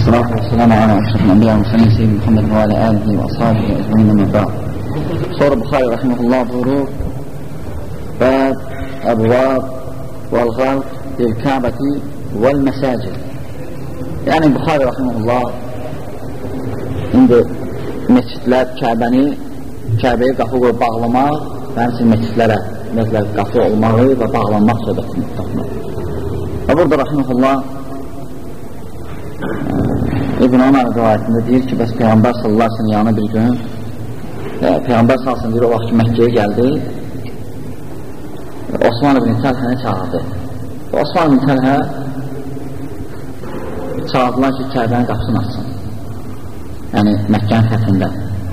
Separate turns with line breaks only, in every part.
Salatu vəssalamu ala əşrafil ənbiya və sənin seyyid Muhammed və alə əlihi və ashabihi əcməin əməbə. Sonra Buxari rəhməhullah buyurur: Bəb, əbvab, vəl-qalq, bil-Kəbəti vəl-məsəcid. Yəni Buxari rəhməhullah indi məscidlər, Kəbəyə qapı qoyub bağlamaq və həmçinin məscidlərə qapı olmağı və bağlanmaq söhbətini tutmaq. Və burada rəhməhullah İbn Ömər rivayətində deyir ki, bəs Peyğəmbər sallallahu aleyhi ve sellem yanına bir gün Peyğəmbər sallallahu aleyhi ve sellem deyir, o vaxt ki Məkkəyə gəldi, Osman ibn Təlhəni çağırdı. Osman ibn Təlhə çağırdılar ki, Kəbənin qapısını açsın. Yəni Məkkənin fəthində.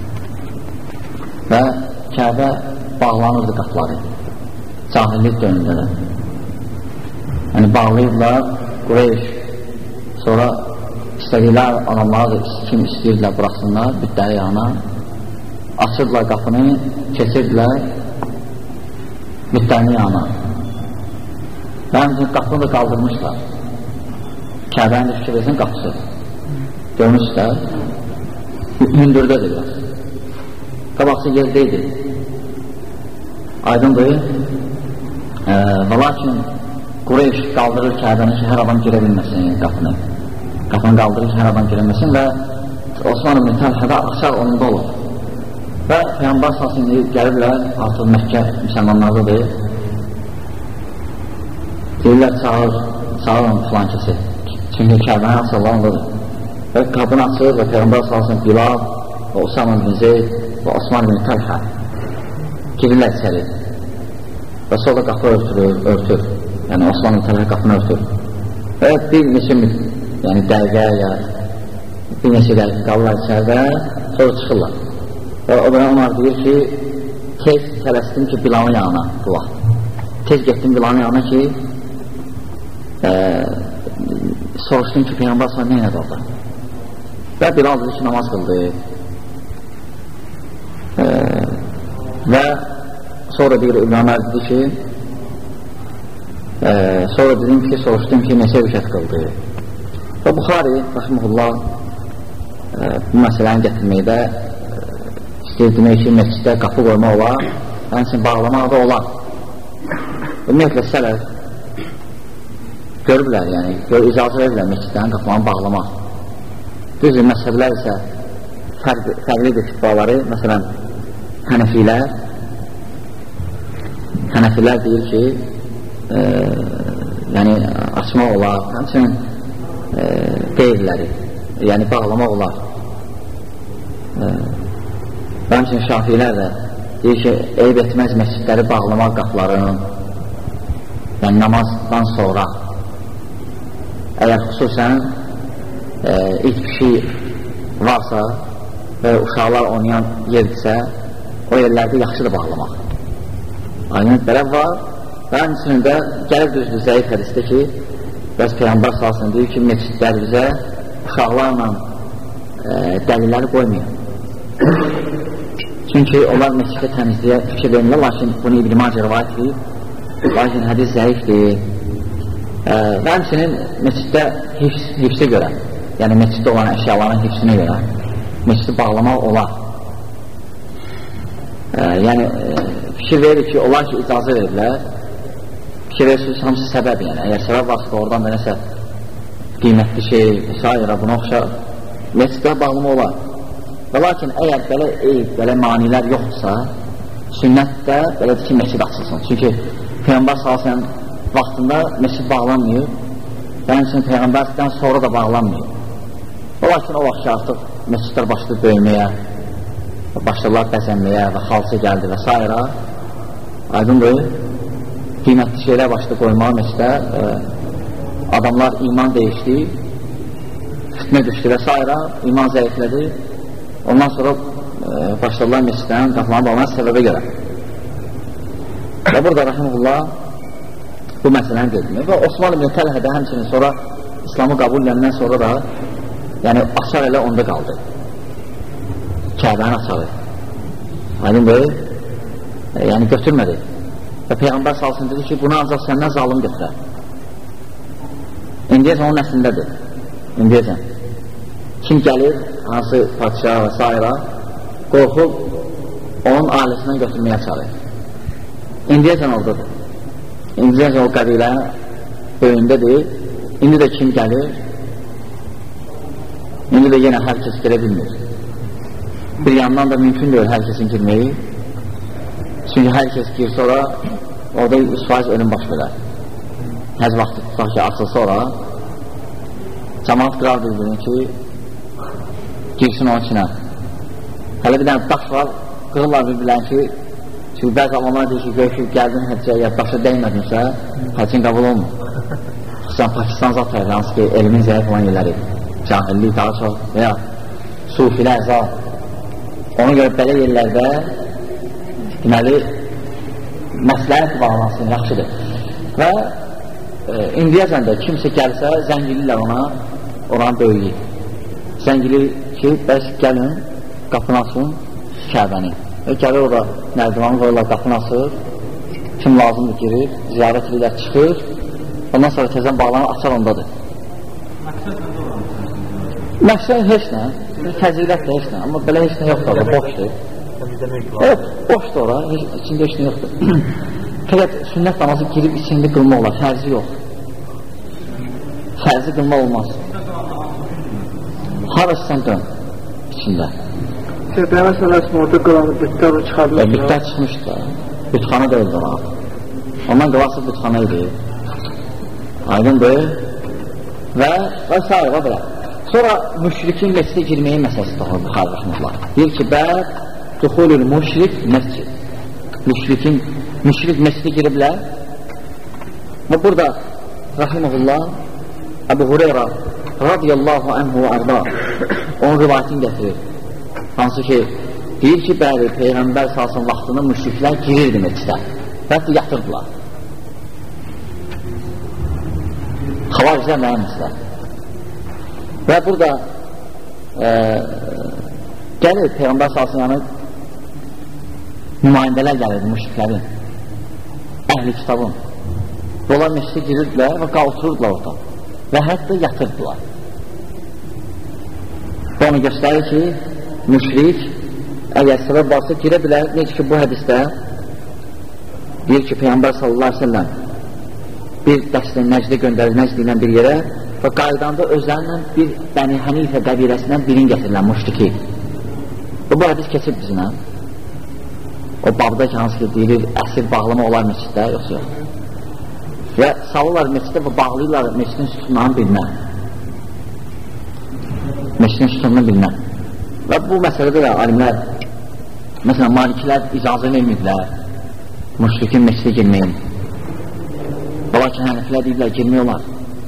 Və Kəbə bağlanırdı qapıları. Cahillik dönümləri. Yəni bağlayırlar, Qureyş. Sonra istədiklər adamları kim istəyirlər buraxsınlar, bütləri yana. Açırdılar qapını, keçirdilər bütlərini yana. Və həmçinin qapını da qaldırmışlar. Kəbənin də fikirləsin qapısı. Görmüşlər. Hündürdədir biraz. Qabaqsı yerdəydi. Aydındır. Və lakin Qureyş qaldırır Kəbəni ki, hər adam girə bilməsin qapını. Qapını qaldırır ki, hər adam girə bilməsin və Osman ibn Təlhədə açar onunda olur. Və Peyğəmbər sallallahu gəlirlər, artıq Məkkə müsəlmanlardadır. Deyirlər, çağırın filan kəsi. Çünki Kəbəni açarlar ondadır. Və qapını açır və Peyğəmbər sallallahu Bilal və Usama ibn Zeyd və Osman ibn Təlhə girirlər içəri. Və sonra qapı örtür. Yəni Osman ibn Təlhə qapını örtür. Və bir neçə yəni dəqiqə ya bir neçə dəqiqə qalırlar içəridə, sonra çıxırlar. Və o belə onlar deyir ki, tez tələsdim ki, Bilalın yanına bu vaxt. Tez getdim Bilalın yanına ki, soruşdum ki, Peyğəmbər sallallahu nə elədi orada? Və Bilal dedi ki, namaz qıldı. Və sonra deyir, İbn Ömər dedi ki, sonra dedim ki, soruşdum ki, neçə rükət qıldı. Və Buxari, rəhməhullah, bu məsələni gətirməkdə istəyir demək ki, məsciddə qapı qoyma olar, həmçinin bağlamaq da olar. Ümumiyyətlə, sələf görürlər, yəni, icazə verirlər məscidlərin qapılarını bağlamaq. Düzdür, məsələlər isə fərqlidir fitvaları. Məsələn, Hənəfilər deyir ki, yəni açmaq olar, həmçinin deyirləri, yəni bağlamaq olar. Həmçinin Şafilər də deyir ki, eyb etməz məscidləri bağlamaq qapılarının, yəni namazdan sonra. Əgər xüsusən ilk kişi varsa və uşaqlar oynayan yerdirsə, o yerlərdə yaxşıdır bağlamaq. Aynı tərəf var və həmçinin də gəlib düzdür zəif hədisdə ki, bəs Peyğəmbər salsın deyir ki, məscidlər bizə uşaqlarla dəlilləri qoymuyor. Çünki onlar məsciddə təmizliyə fikir verirlər, lakin bunu İbn Macə rivayət edib, lakin hədis zəifdir. Və həmçinin məsciddə hifsə görə, yəni məsciddə olan əşyaların hifsinə görə məscidi bağlamaq olar. Yəni fikir verir ki, onlar ki icazə verirlər, fikir verirsiniz hamısı səbəb, yəni əgər səbəb varsa oradan da nəsə qiymətli şey, s. buna oxşar məsciddə bağlamaq olar. Və lakin əgər belə manilər yoxdursa, sünnətdə belədir ki, məscid açılsın. Çünki Peyğəmbər sallallahu vaxtında məscid bağlanmıyor və həmçinin Peyğəmbərdən sonra da bağlanmıyor. Və lakin o vaxt ki, artıq məscidlər başladı böyüməyə, başladılar bəzənməyə və xalça gəldi və s. Aydındır, qiymətli şeylər başladı qoymağa məsciddə, adamlar iman dəyişdi, fitnə düşdü və s. iman zəiflədi, ondan sonra başladılar məscidlərin qapılarını bağlanan səbəbə görə. Və burada rəhməhullah bu məsələni qeydilmir. Və Osman ibn Təlhədə həmçinin sonra İslamı qəbul edəndən sonra da yəni açar elə onda qaldı. Kəbənin açarı. Aydındır, yəni götürmədi. Və Peyğəmbər salsın dedi ki, bunu ancaq səndən zalım götürər. İndiyəcən onun nəslindədir. İndiyəcən. kim gəlir, hansı padişah və s. qorxub onun ailəsindən götürməyə çalır. İndiyəcən oldudur. İndiyəcən o qəbilə böyündədir. İndi də kim gəlir? İndi də yenə hər kəs girə bilmir. Bir yandan da mümkün deyil hər kəsin girməyi. Çünki hər kəs girsə ora, orada 100% ölüm baş verər. Həz vaxtı tutaq ki, açılsa ora, cəmaat qırar bir-birini ki, girsin onun içinə. Hələ bir dənə daş var, qırırlar bir-birlərini ki, çünki bəzi adamlar deyir ki, görüşüb gəldin həccə, ya daşa dəymədinsə, həccin qəbul olmur. Xüsusən Pakistan zatları, hansı ki, elmin zəif olan yerləri, cahillik daha çox və ya sufilər, zat. Ona görə belə yerlərdə deməli, məsləhət bağlansın, yaxşıdır. Və indiyəcən də kimsə gəlsə, zəngilirlər ona, oranı böyüyür. Zəngili ki, bəs gəlin, qapını açın, Kəbəni. Gəlir orada nərdivanı qoyurlar, qapını açır, kim lazımdır girir, ziyarət edirlər, çıxır, ondan sonra tezən bağlanır, açar ondadır. Məqsəd heç nə, təzirət də heç nə, amma belə heç nə yoxdur orada, boşdur. Evet, boşdur ora, içində heç nə yoxdur. Fəqət sünnət namazı girib içində qılma olar, fərzi yox. Fərzi qılma olmaz. Harasısan dön içində.
Peyğəmbər sallallahu orada qalan bütlər çıxarılır.
Bütlər çıxmışdı da. Bütxana deyildi ona. Ondan qalası bütxana idi. Aydındır. Və s. və belə. Sonra müşrikin məscidə girməyi məsələsi doğru Buxari rəhmətullah. Deyir ki, bəd duxulul müşrik məscid. Müşrik məscidə giriblər. Və burada rəhməhullah Əbu Hureyra radiyallahu anhu və arda onun rivayətini gətirir. Hansı ki, deyir ki, bəli, Peyğəmbər salsın vaxtında müşriklər girirdi məscidə və hətta yatırdılar. Xavariclər mənimizlər. Və burada gəlir Peyğəmbər salsın yanı nümayəndələr gəlirdi müşriklərin, əhli kitabın. Onlar məscidə girirdilər və qaltırırdılar orada və hətta yatırdılar. Və onu göstərir ki, müşrik əgər səbəb varsa girə bilər. Necə ki, bu hədisdə deyir ki, Peyğəmbər sallallahu aleyhi ve sellem bir dəstə Nəcdə göndərir, Nəcdə ilə bir yerə və qaydanda özlərindən bir Bəni Hənifə qəbiləsindən birini gətirirlər, müşriki. Və bu hədis keçib bizimlə. O babda ki, hansı ki, deyilir, əsir bağlama olar məsciddə, yoxsa yox. Və salırlar məsciddə və bağlayırlar məscidin sütunlarının birinə. Məscidin sütununun birinə. Və bu məsələdə də alimlər, məsələn, malikilər icazə vermirlər müşrikin məscidə girməyin. Lakin həniflər deyirlər, girmək olar.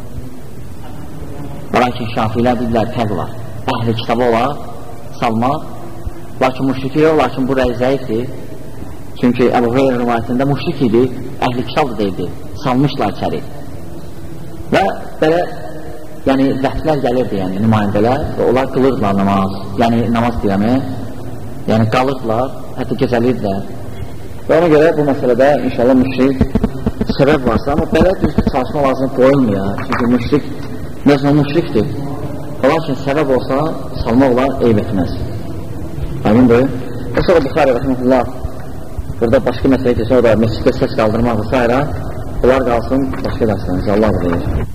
Lakin şafilər deyirlər, təq var. Əhli kitabı olar, salmaq. Lakin müşriki yox, lakin bu rəy zəifdir. Çünki Əbu Hureyra rivayətində müşrik idi, əhli kitab da deyildi, salmışlar içəri. Və belə, yəni, vəhdlər gəlirdi, yəni, nümayəndələr və onlar qılırdılar namaz, yəni, namaz deyəmi, yəni, qalırdılar, hətta gecəlirdilər. Və ona görə bu məsələdə inşallah müşrik səbəb varsa, amma belə düzdür, çalışma lazım qoyulmuyor, çünki müşrik, nəzmə müşrikdir. Lakin səbəb olsa, salmaq olar, eyb etməz. Əmindir. Və sonra Buxari rəhmətullah burada başqa məsələ keçən o da məsciddə səs qaldırmaq və s. Bunlar qalsın başqa dərslərimizə. Allah bilir.